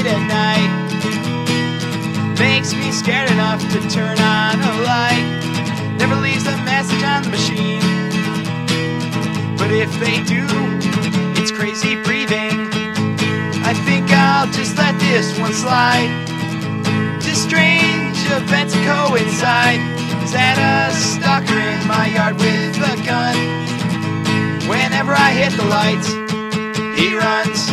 late at night. Makes me scared enough to turn on a light. Never leaves a message on the machine, but if they do, it's crazy breathing. I think I'll just let this one slide. Just strange events coincide. Sat a stalker in my yard with a gun. Whenever I hit the lights, he runs.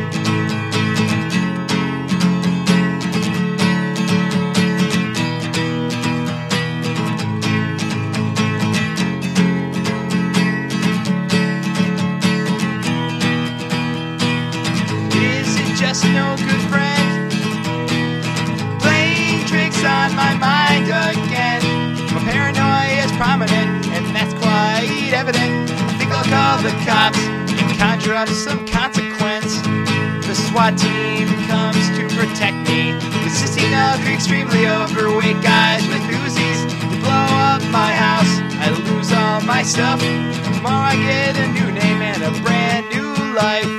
Is it just no good friend playing tricks on my mind again? My paranoia is prominent, and that's quite evident. I think I'll call the cops and conjure up some consequence. The SWAT team comes to protect me, consisting of extremely overweight guys with Uzis. They blow up my house, I lose all my stuff. Tomorrow I get a new name and a brand new life.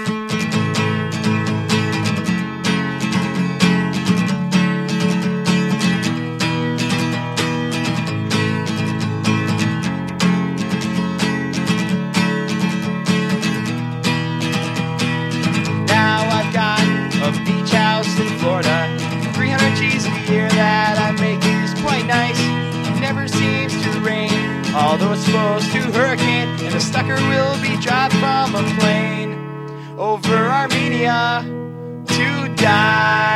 Beach house in Florida, 300 G's a year that I make is quite nice. It never seems to rain, although it's supposed to hurricane, and a sucker will be dropped from a plane over Armenia to die.